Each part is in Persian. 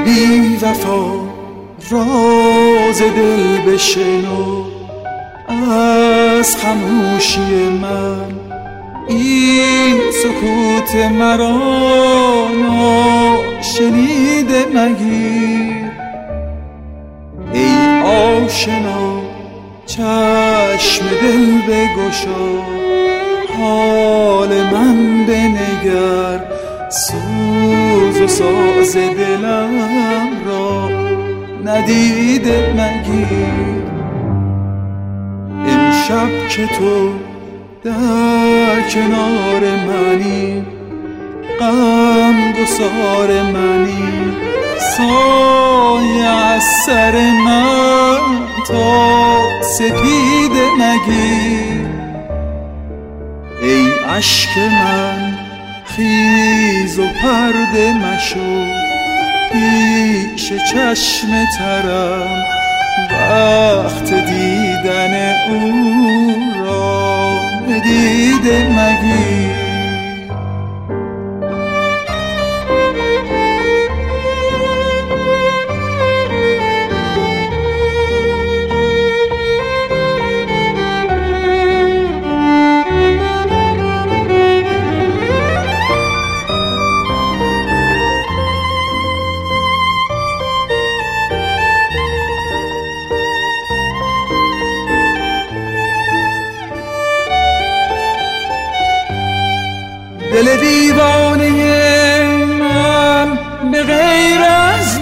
بی وفا راز دل بشنو از خاموشی من، این سکوت مرا ناشنیده مگیر. ای آشنا چشم دل بگشا، حال من بنگر، سوز و ساز دلم را ندیده مگیر. امشب که تو در کنار منی، غم گسار منی، سایه از سر من تا سپیده مگیر. ای عشق من خیز و پرده مشو، پیش چشم ترم وقت دیدن او را ندیده مگیر. دل دیوانه من به غیر از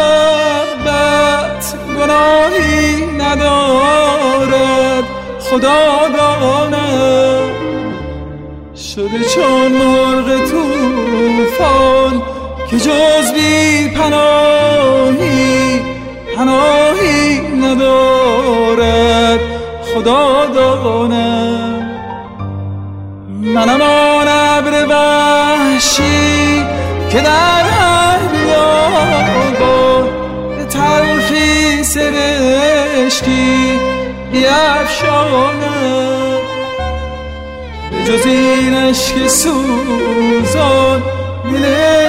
محبت گناهی ندارد، خدا داند. شده چون مرغ طوفان که جز بی پناهی پناهی ندارد، خدا داند. منم آن ابر وحشی که در هر بیابان به تلخی سرشکی بیفشاند. به جز این اشک سوزان دل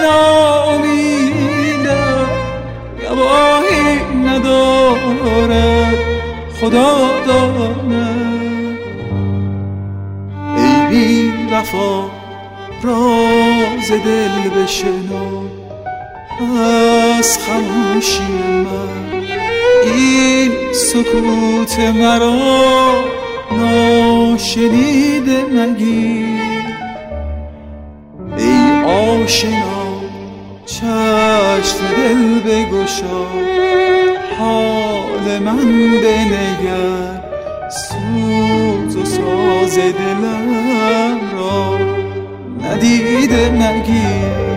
ناامیدم گواهی ندارد، خدا داند. بی وفا راز دل بشنو از خاموشی من، این سکوت مرا ناشنیده مگیر. ای آشنا چشم دل بگشا، حال من بنگر، سوز و ساز دلم را ندیده مگیر.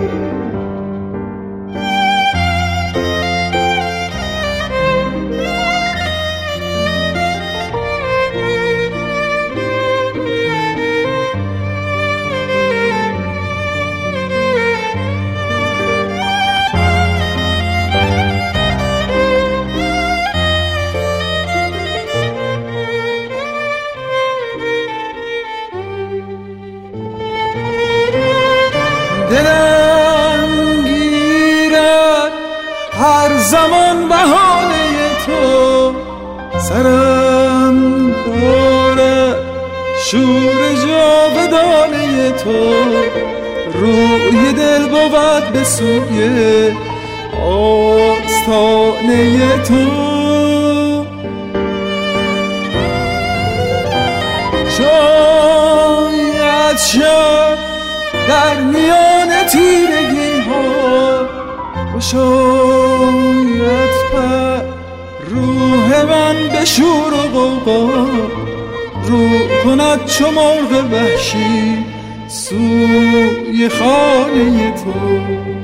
دلم گیرد هر زمان بهانه تو، سرم دارد شور جاودانه تو. روی دل بود به سوی آستانه تو، شاید شب در میان تیرگی ها گشاید پر روح من به شور و غوغا، رو کند چو مرغ وحشی سوی خانه تو.